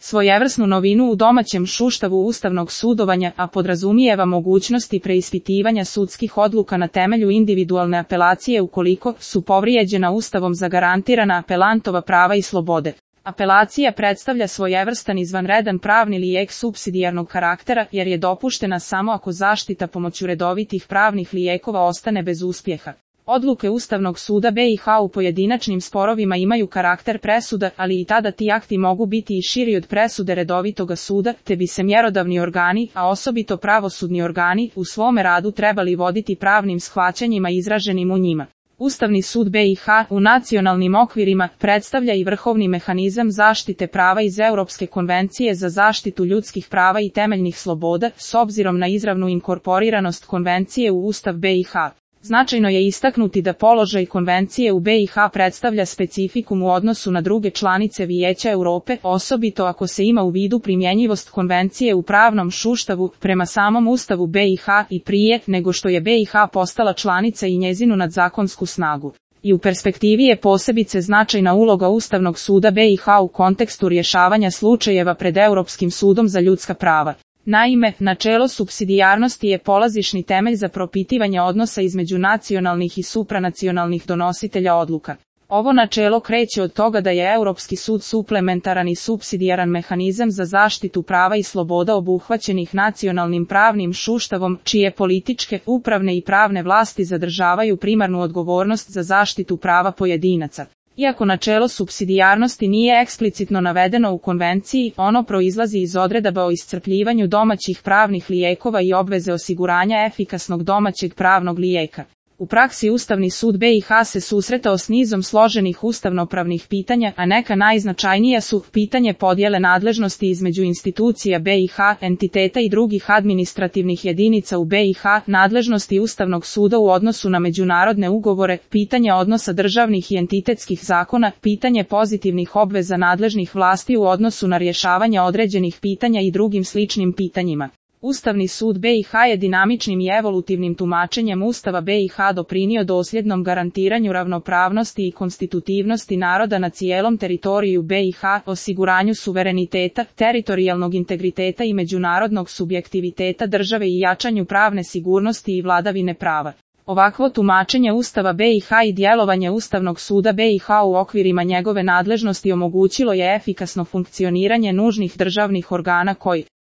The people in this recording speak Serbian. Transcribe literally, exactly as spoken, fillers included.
svojevrsnu novinu u domaćem sustavu ustavnog sudovanja, a podrazumijeva mogućnosti preispitivanja sudskih odluka na temelju individualne apelacije ukoliko su povrijeđena Ustavom zagarantirana apelantova prava i slobode. Apelacija predstavlja svojevrstan izvanredan pravni lijek supsidijarnog karaktera jer je dopuštena samo ako zaštita pomoću redovitih pravnih lijekova ostane bez uspjeha. Odluke Ustavnog suda B i H u pojedinačnim sporovima imaju karakter presuda, ali i tada ti akti mogu biti i širi od presude redovitoga suda, te bi se mjerodavni organi, a osobito pravosudni organi, u svome radu trebali voditi pravnim shvaćanjima izraženim u njima. Ustavni sud B i H u nacionalnim okvirima predstavlja i vrhovni mehanizam zaštite prava iz Europske konvencije za zaštitu ljudskih prava i temeljnih sloboda, s obzirom na izravnu inkorporiranost konvencije u Ustav B i H. Značajno je istaknuti da položaj konvencije u B i H predstavlja specifikum u odnosu na druge članice Vijeća Europe, osobito ako se ima u vidu primjenjivost konvencije u pravnom sustavu prema samom Ustavu B i H i prije nego što je B i H postala članica i njezinu nadzakonsku snagu. I u perspektivi je posebice značajna uloga Ustavnog suda B i H u kontekstu rješavanja slučajeva pred Europskim sudom za ljudska prava. Naime, načelo supsidijarnosti je polazišni temelj za propitivanje odnosa između nacionalnih i supranacionalnih donositelja odluka. Ovo načelo kreće od toga da je Europski sud suplementaran i supsidijaran mehanizam za zaštitu prava i sloboda obuhvaćenih nacionalnim pravnim sustavom, čije političke, upravne i pravne vlasti zadržavaju primarnu odgovornost za zaštitu prava pojedinaca. Iako načelo supsidijarnosti nije eksplicitno navedeno u konvenciji, ono proizlazi iz odredaba o iscrpljivanju domaćih pravnih lijekova i obveze osiguranja efikasnog domaćeg pravnog lijeka. U praksi Ustavni sud B i H se susretao s nizom složenih ustavnopravnih pitanja, a neka najznačajnija su pitanje podjele nadležnosti između institucija B i H, entiteta i drugih administrativnih jedinica u B i H, nadležnosti Ustavnog suda u odnosu na međunarodne ugovore, pitanje odnosa državnih i entitetskih zakona, pitanje pozitivnih obveza nadležnih vlasti u odnosu na rješavanje određenih pitanja i drugim sličnim pitanjima. Ustavni sud B i H je dinamičnim i evolutivnim tumačenjem Ustava B i H doprinio dosljednom garantiranju ravnopravnosti i konstitutivnosti naroda na cijelom teritoriju B i H, osiguranju suvereniteta, teritorijalnog integriteta i međunarodnog subjektiviteta države i jačanju pravne sigurnosti i vladavine prava. Ovakvo tumačenje Ustava B i H i djelovanje Ustavnog suda B i H u okvirima njegove nadležnosti omogućilo je efikasno funkcioniranje nužnih državnih organa koji